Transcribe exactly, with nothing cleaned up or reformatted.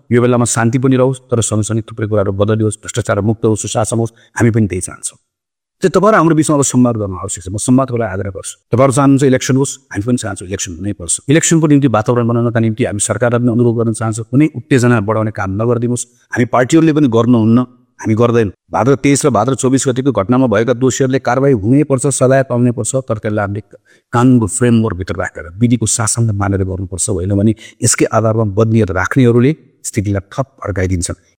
यो बेलामा शान्ति पनि रहोस्, तर सँगसँगै थुप्रै कुराहरू बदलियोस्, भ्रष्टाचार मुक्त होस्, सुशासन होस्। हामी पनि त्यही चाहन्छौँ। त्यो तपाईँहरू हाम्रो बिचमा अब संवाद गर्न आवश्यक छ। म संवादको लागि आग्रह गर्छु। तपाईँहरू चाहनुहुन्छ इलेक्सन होस्, हामी पनि चाहन्छौँ इलेक्सन हुनैपर्छ। इलेक्सनको निम्ति वातावरण बनाउनका निम्ति हामी सरकारलाई पनि अनुरोध गर्न चाहन्छौँ, कुनै उत्तेजना बढाउने काम नगरिदिनुहोस्। हामी पार्टीहरूले पनि गर्नुहुन्न, हामी गर्दैनौँ। भाद्र तेइस र भाद्र चौबिस गतिको घटनामा भएका दोषीहरूले कारबाही हुनैपर्छ, सजाय पाउनैपर्छ, तर त्यसलाई हामीले कानुनको फ्रेमवर्कभित्र राखेर विधिको शासनलाई मानेर गर्नुपर्छ। होइन भने यसकै आधारमा बदलिएर राख्नेहरूले स्थितिलाई थप अड्काइदिन्छन्।